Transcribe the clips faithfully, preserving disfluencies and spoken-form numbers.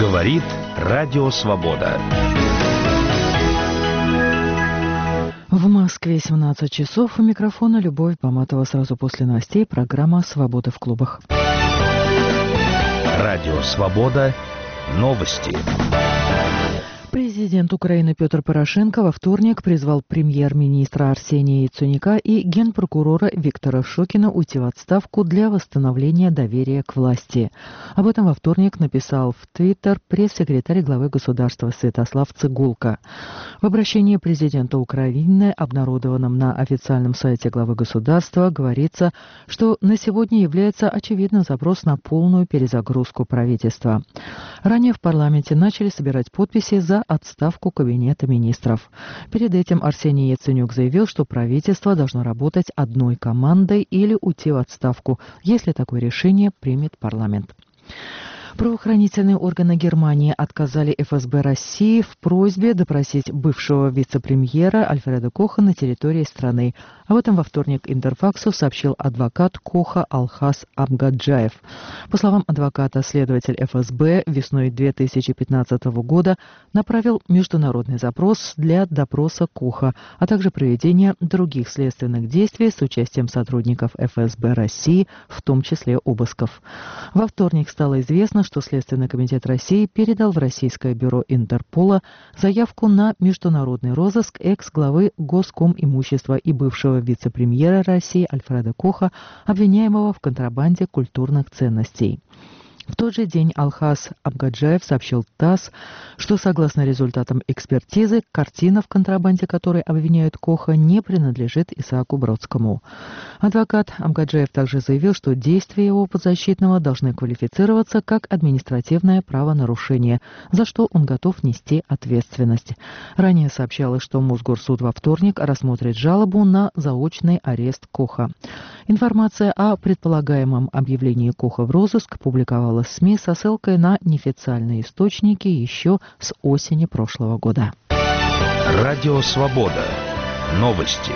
Говорит Радио Свобода. В Москве семнадцать часов. У микрофона Любовь Баматова. Сразу после новостей программа «Свобода в клубах». Радио Свобода. Новости. Президент Украины Петр Порошенко во вторник призвал премьер-министра Арсения Яценюка и генпрокурора Виктора Шокина уйти в отставку для восстановления доверия к власти. Об этом во вторник написал в Твиттер пресс-секретарь главы государства Святослав Цигулка. В обращении президента Украины, обнародованном на официальном сайте главы государства, говорится, что на сегодня является очевидным запрос на полную перезагрузку правительства. Ранее в парламенте начали собирать подписи за отставку Кабинета министров. Перед этим Арсений Яценюк заявил, что правительство должно работать одной командой или уйти в отставку, если такое решение примет парламент. Правоохранительные органы Германии отказали эф эс бэ России в просьбе допросить бывшего вице-премьера Альфреда Коха на территории страны. Об этом во вторник Интерфаксу сообщил адвокат Коха Алхас Амгаджаев. По словам адвоката, следователь эф эс бэ весной две тысячи пятнадцатого года направил международный запрос для допроса Коха, а также проведения других следственных действий с участием сотрудников эф эс бэ России, в том числе обысков. Во вторник стало известно, что Следственный комитет России передал в Российское бюро Интерпола заявку на международный розыск экс-главы Госкомимущества и бывшего вице-премьера России Альфреда Коха, обвиняемого в контрабанде культурных ценностей. В тот же день Алхас Амгаджаев сообщил ТАСС, что, согласно результатам экспертизы, картина, в контрабанде которой обвиняют Коха, не принадлежит Исааку Бродскому. Адвокат Амгаджаев также заявил, что действия его подзащитного должны квалифицироваться как административное правонарушение, за что он готов нести ответственность. Ранее сообщалось, что Мосгорсуд во вторник рассмотрит жалобу на заочный арест Коха. Информация о предполагаемом объявлении Коха в розыск публиковалась в СМИ со ссылкой на неофициальные источники еще с осени прошлого года. Радио Свобода. Новости.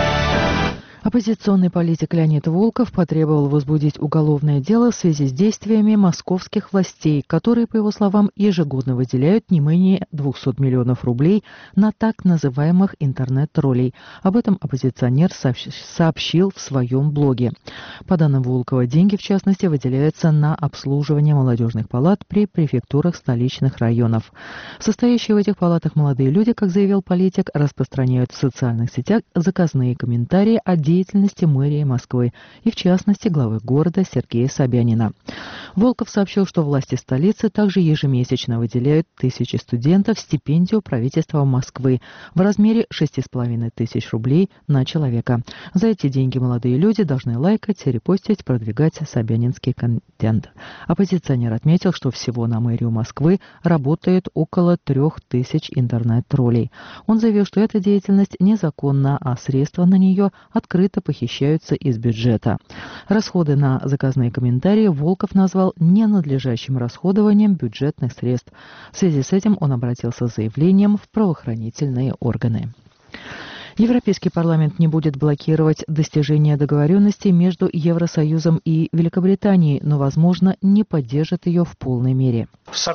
Оппозиционный политик Леонид Волков потребовал возбудить уголовное дело в связи с действиями московских властей, которые, по его словам, ежегодно выделяют не менее двухсот миллионов рублей на так называемых интернет-троллей. Об этом оппозиционер сообщил в своем блоге. По данным Волкова, деньги, в частности, выделяются на обслуживание молодежных палат при префектурах столичных районов. Состоящие в этих палатах молодые люди, как заявил политик, распространяют в социальных сетях заказные комментарии о деятельности мэрии Москвы и, в частности, главы города Сергея Собянина. Волков сообщил, что власти столицы также ежемесячно выделяют тысячи студентов стипендию правительства Москвы в размере шести с половиной тысяч рублей на человека. За эти деньги молодые люди должны лайкать, репостить, продвигать собянинский контент. Оппозиционер отметил, что всего на мэрию Москвы работает около трех тысяч интернет-троллей. Он заявил, что эта деятельность незаконна, а средства на нее открыто похищаются из бюджета. Расходы на заказные комментарии Волков назвал ненадлежащим расходованием бюджетных средств. В связи с этим он обратился с заявлением в правоохранительные органы. Европейский парламент не будет блокировать достижение договоренности между Евросоюзом и Великобританией, но, возможно, не поддержит ее в полной мере.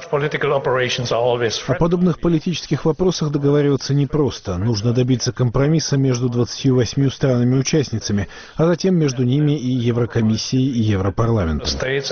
О подобных политических вопросах договариваться непросто. Нужно добиться компромисса между двадцатью восьмью странами-участницами, а затем между ними и Еврокомиссией и Европарламентом.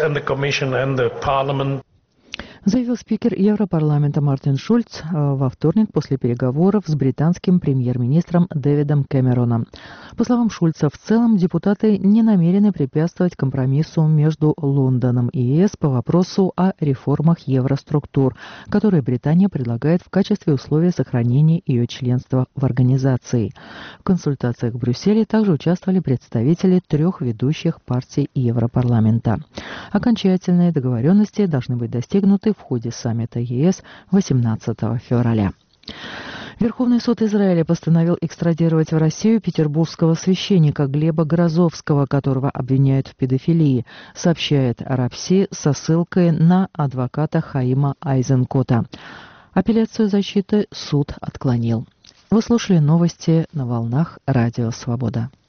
Заявил спикер Европарламента Мартин Шульц во вторник после переговоров с британским премьер-министром Дэвидом Кэмероном. По словам Шульца, в целом депутаты не намерены препятствовать компромиссу между Лондоном и е эс по вопросу о реформах евроструктур, которые Британия предлагает в качестве условия сохранения ее членства в организации. В консультациях в Брюсселе также участвовали представители трех ведущих партий Европарламента. Окончательные договоренности должны быть достигнуты в ходе саммита е эс восемнадцатого февраля. Верховный суд Израиля постановил экстрадировать в Россию петербургского священника Глеба Грозовского, которого обвиняют в педофилии, сообщает Арабси со ссылкой на адвоката Хаима Айзенкота. Апелляцию защиты суд отклонил. Вы слушали новости на волнах Радио Свобода.